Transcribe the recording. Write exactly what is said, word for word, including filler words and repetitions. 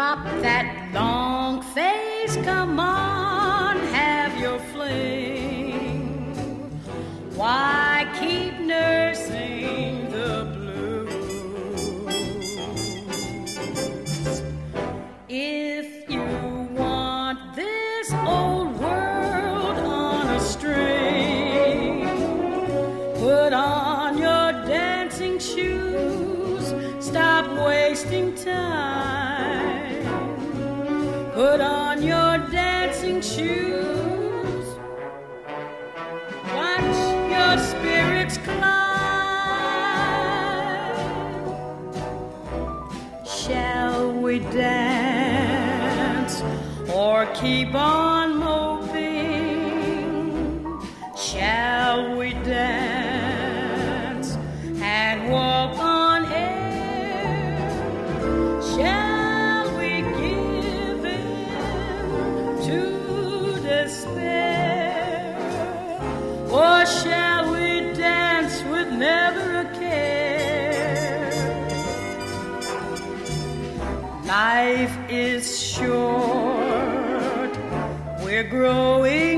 Stop that long face, come on, have your fling. Why keep nursing the blues? If you want this old world on a string, put on your dancing shoes, stop wasting time. Put on your dancing shoes, watch your spirits climb. Shall we dance or keep on moping? Shall we dance and walk on air? Shall we give in to despair? Or shall we dance with never a care? Life is short, we're growing